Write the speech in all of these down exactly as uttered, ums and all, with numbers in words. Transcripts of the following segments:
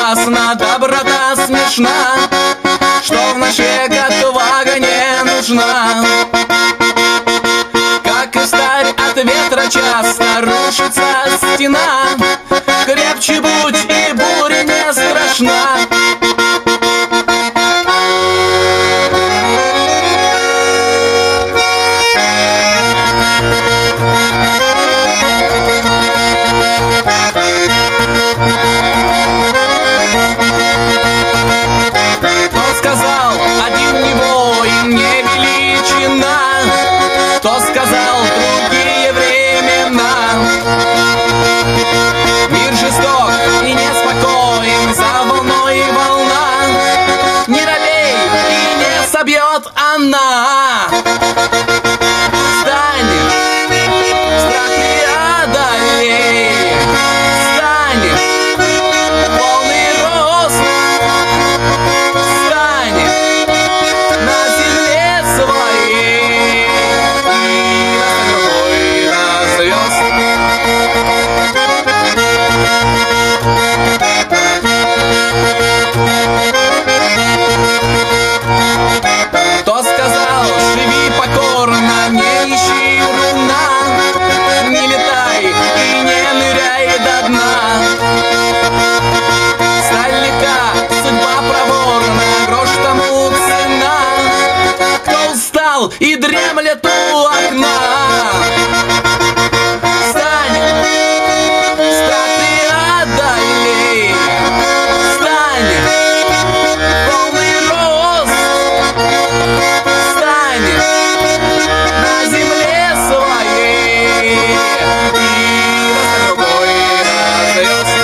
опасна, доброта смешна, что в наш век отвага не нужна. Как и сталь от ветра часто рушится стена, крепче будь, и буря не страшна. Кто сказал, один не воин, не величина, кто сказал, другие времена. Мир жесток и неспокоен, за волной волна, не робей, и не собьет она. Встань, страх преодолей, встань, полный рост, встань на земле своей и другой на звезд. Кто сказал, живи покорно, не ищи руна, не летай и не ныряй до дна. Сталь легка, судьба проворна, грош тому цена, кто устал и дремлет у окна. Встань, страх преодолей, встань, полный рост, встань на земле своей и раз другой раздаётся.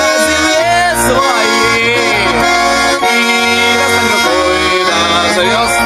Adiós.